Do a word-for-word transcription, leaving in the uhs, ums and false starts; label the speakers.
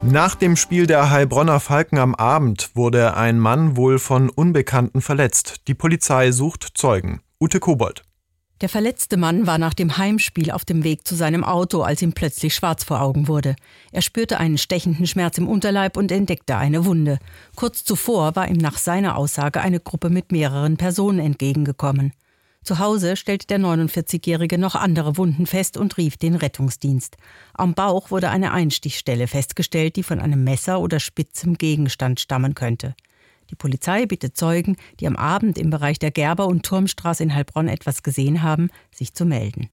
Speaker 1: Nach dem Spiel der Heilbronner Falken am Abend wurde ein Mann wohl von Unbekannten verletzt. Die Polizei sucht Zeugen. Ute Kobold.
Speaker 2: Der verletzte Mann war nach dem Heimspiel auf dem Weg zu seinem Auto, als ihm plötzlich schwarz vor Augen wurde. Er spürte einen stechenden Schmerz im Unterleib und entdeckte eine Wunde. Kurz zuvor war ihm nach seiner Aussage eine Gruppe mit mehreren Personen entgegengekommen. Zu Hause stellte der neunundvierzigjährige noch andere Wunden fest und rief den Rettungsdienst. Am Bauch wurde eine Einstichstelle festgestellt, die von einem Messer oder spitzem Gegenstand stammen könnte. Die Polizei bittet Zeugen, die am Abend im Bereich der Gerber- und Turmstraße in Heilbronn etwas gesehen haben, sich zu melden.